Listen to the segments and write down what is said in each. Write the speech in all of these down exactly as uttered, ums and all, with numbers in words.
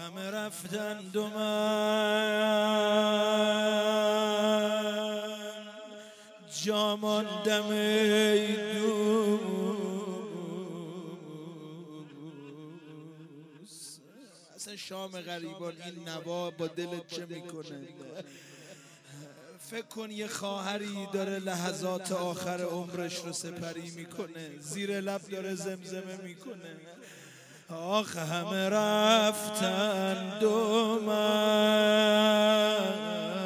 همه رفتند و من جا ماندم ای دوست. اصلا شام غریبان این نوا با دلت چه میکنه؟ فکر کن یه خواهری داره لحظات آخر عمرش رو سپری میکنه، زیر لب داره زمزمه میکنه آخ همه رفتند و من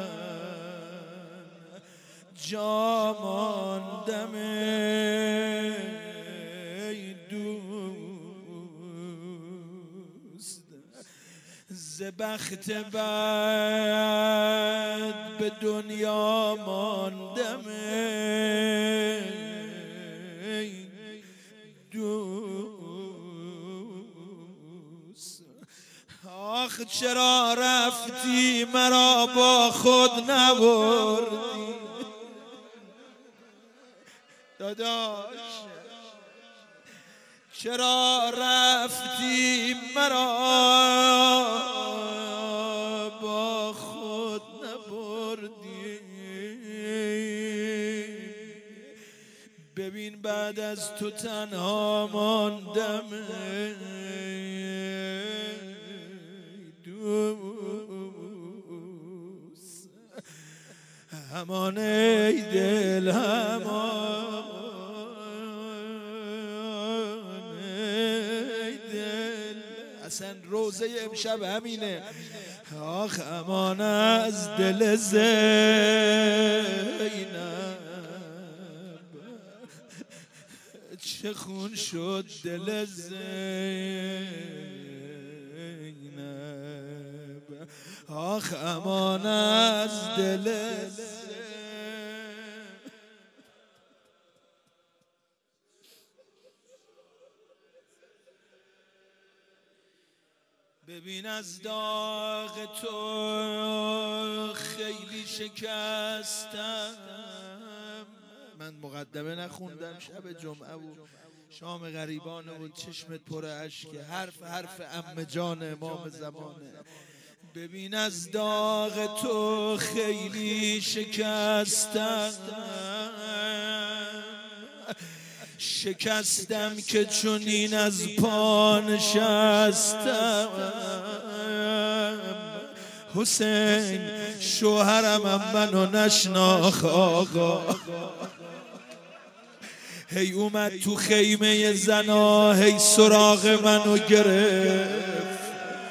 جا ماندم ای دوست. ز بخت بد به دنیا ماندم ای دوست. آخ چرا رفتی مرا با خود نبردی داداش، چرا رفتی مرا با خود نبردی؟ ببین بعد از تو تنها ماندم دوست. همان ای دل همان ای دل. اصلا روزه امشب همینه آخ امان از دل زینب چه خون شد دل زینب آخ امان از دل زینب. ببین از داغ تو خیلی شکستم. من مقدمه نخوندم، شب جمعه بود، شام غریبانه بود، چشمت پر اشکه، حرف حرف عمه جان امام زمانه. ببین از داغ تو خیلی شکستم، شکستم که چنین از پا نشستم. حسین شوهرم هم منو نشناخت آقا، هی اومد تو خیمه زنا هی سراغ منو گرفت.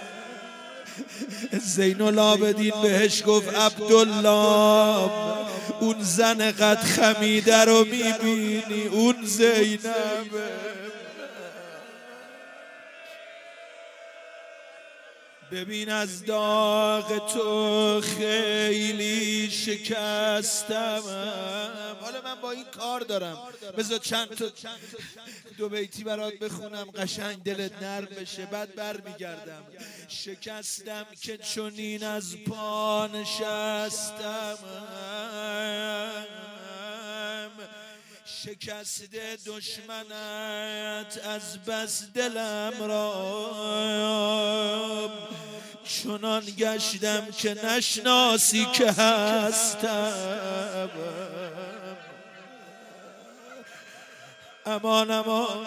زین العابدین بهش گفت عبدالله اون زن قد خمیده رو میبینی؟ اون زینبه. ببین از داغ تو خیلی شکستم. حالا من با این کار دارم، بذار چند تا دو بیتی برات بخونم قشنگ دلت نرم بشه، بعد بر میگردم. شکستم که چنین از پا نشستم، شکست دشمنت از بس دلم را چنان گشتم که نشناسی که هستم. امان امان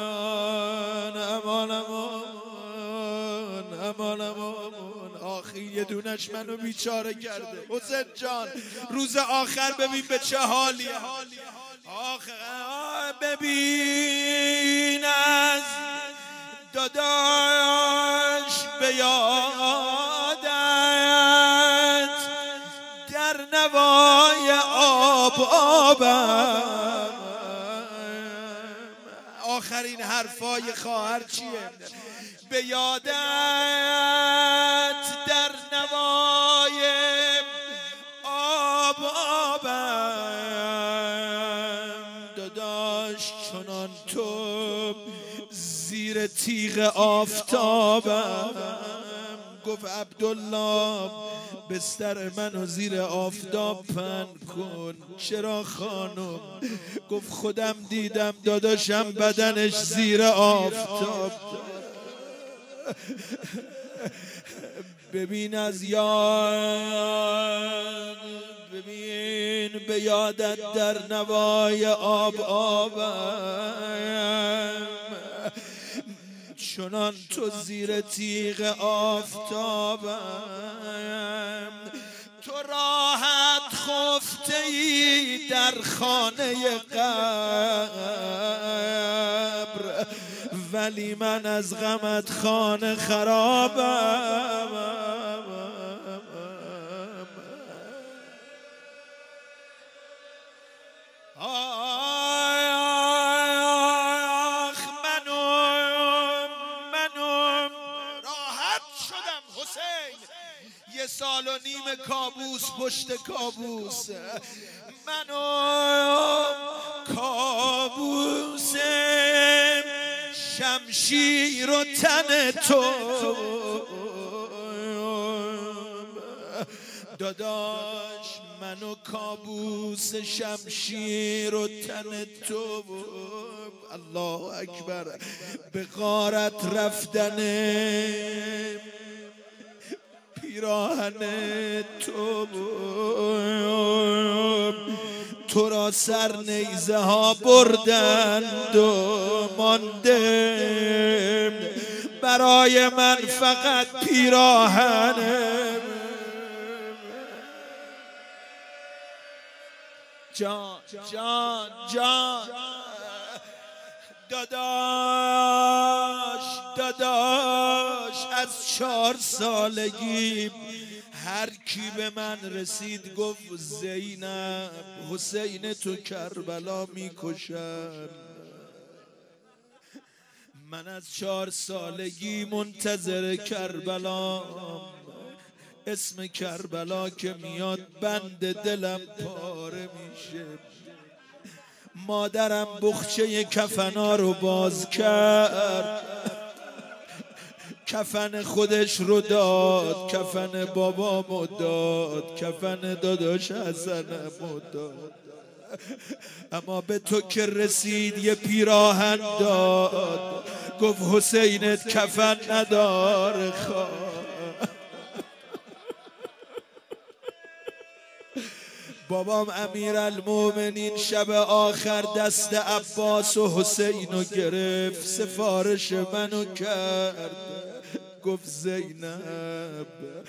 امان امان امان امان. آخی یه دونش منو بیچاره کرده. حسین جان روز آخر ببین به چه حالیه. آخه ببین از داداش به یادت در نوای آب آبم. آخرین حرفای خواهر چیه؟ به یادت در نوای آب آبم. داداش چنان تو زیر تیغ آفتابم. گفت عبدالله بستر منو زیر آفتاب پهن کن. چرا خانم؟ گفت خودم دیدم داداشم بدنش زیر آفتاب. ببین از یاد، ببین به یادت در نوای آب آبم، چنان تو زیر تیغ آفتابم. تو راحت خفته ای در خانه قبر، ولی من از غمت خانه خرابم. آخ منم منم راحت شدم حسین، یه سال و نیم کابوس پشت کابوس. منم کابوس شمشیر و تن تو، داداش منو کابوس شمشیر و تن تو. الله اکبر. به غارت رفتن پیراهن تو، تو را سر نیزه ها بردند و مانده برای من فقط پیراهن. جان جان جان داداش داداش، از چهار سالگی هر کی به من رسید گفت زینب حسین تو کربلا میکشن. من از چهار سالگی منتظر کربلا، اسم کربلا که میاد بند دلم پاره میشه. مادرم بخچه کفنا رو باز کرد، کفن خودش رو داد، کفن بابامو داد، کفن داداش حسنمو داد، اما به تو که رسید یه پیراهن داد. گفت حسینت کفن نداره خواه. بابام امیرالمومنین شب آخر دست عباس و حسین رو گرفت، سفارش منو کرد. گفت زینب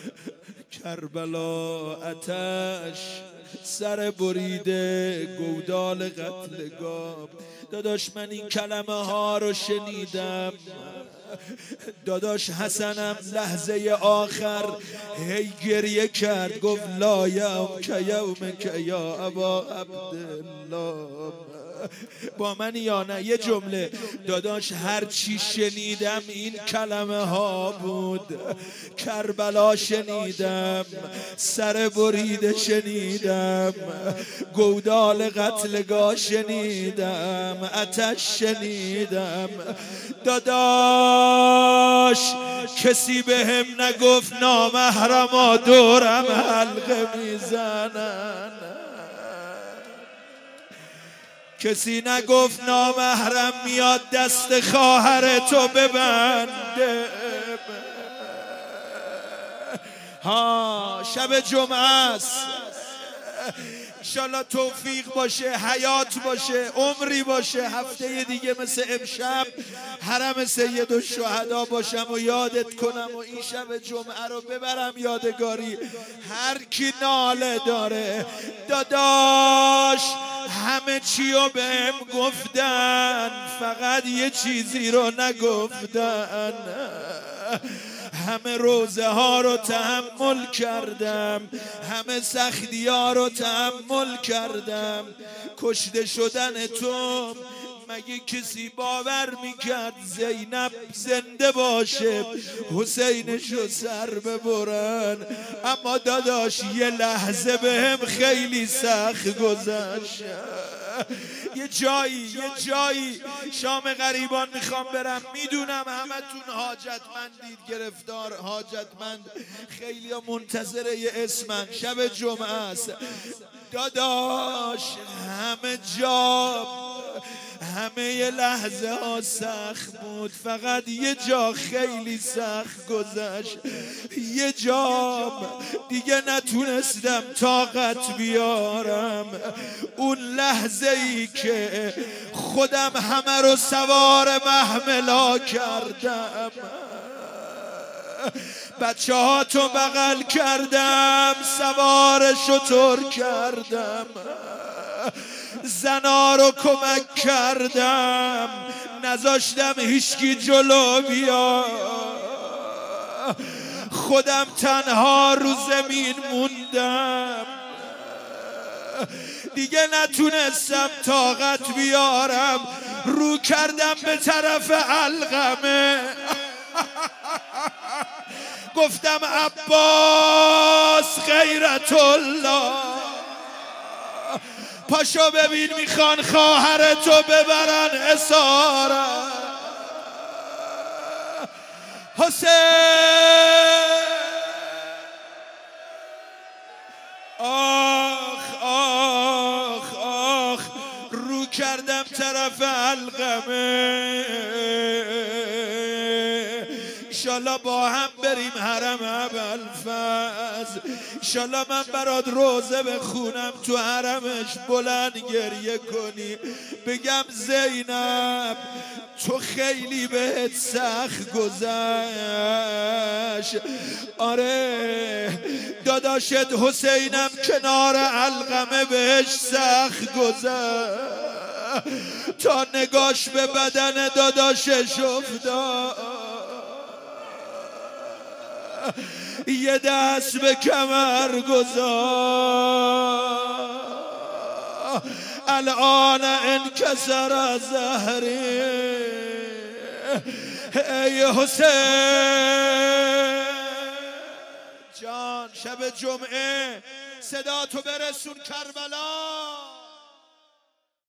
کربلا آتش سر بریده گودال قتلگاه. داداش من این کلمه ها رو شنیدم. داداش حسنم لحظه آخر هی گریه کرد، گفت لا یوم که یوم که یا ابا عبدالله. با من یا نه یه جمله داداش، هر چی شنیدم این کلمه ها بود. کربلا شنیدم، سر بریده شنیدم، گودال قتلگاه شنیدم، آتش شنیدم. داداش کسی به هم نگفت نامحرما دورم حلقه میزنن، کسی نگفت نامحرم میاد دست خواهر تو ببنده. ها شب جمعه است، انشالله توفیق باشه، حیات باشه، عمری باشه، هفته دیگه مثل امشب حرم سید الشهدا باشم و یادت کنم و این شب جمعه رو ببرم یادگاری. هر کی ناله داره داداش همه چی رو بهم گفتن، فقط یه چیزی رو نگفتن. همه روزه ها رو تحمل کردم، همه سختی ها رو تحمل کردم. کشته شدن تو مگه کسی باور میکرد زینب زنده باشه حسینشو سر ببرن؟ اما داداش یه لحظه به هم خیلی سخت گذشت. یه جایی یه جایی شام غریبان میخوام برم، میدونم همتون حاجتمندید، گرفتار حاجتمند، خیلی ها منتظر یه اسمن. شب جمعه است داداش، همه جا همه لحظه ها سخت بود، فقط یه جا خیلی سخت گذشت. یه جا دیگه نتونستم طاقت بیارم. اون لحظه ای که خودم همه رو سوار محملا کردم، بچه ها تو بغل کردم، سوار شتر کردم، زنا رو کمک کردم، نذاشتم هیچکی جلو بیا. خودم تنها رو زمین موندم، دیگه نتونستم طاقت بیارم. رو کردم به طرف علقمه، گفتم عباس غیرت الله، پاشو ببین میخوان خواهرتو ببرن اسارت. حسین آخ آخ آخ، رو کردم طرف علقمه. انشالله با هم بریم حرم ابوالفضل، انشالله من برات روزه بخونم تو حرمش، بلند گریه کنی، بگم زینب تو خیلی بهت سخت گذشت. آره داداشت حسینم کنار علقمه بهش سخت گذشت، تا نگاش به بدن داداشش افتاد، یه دست به کمر گذار، الان انکسر زهری. ای حسین جان، شب جمعه صدا تو برسون کربلا.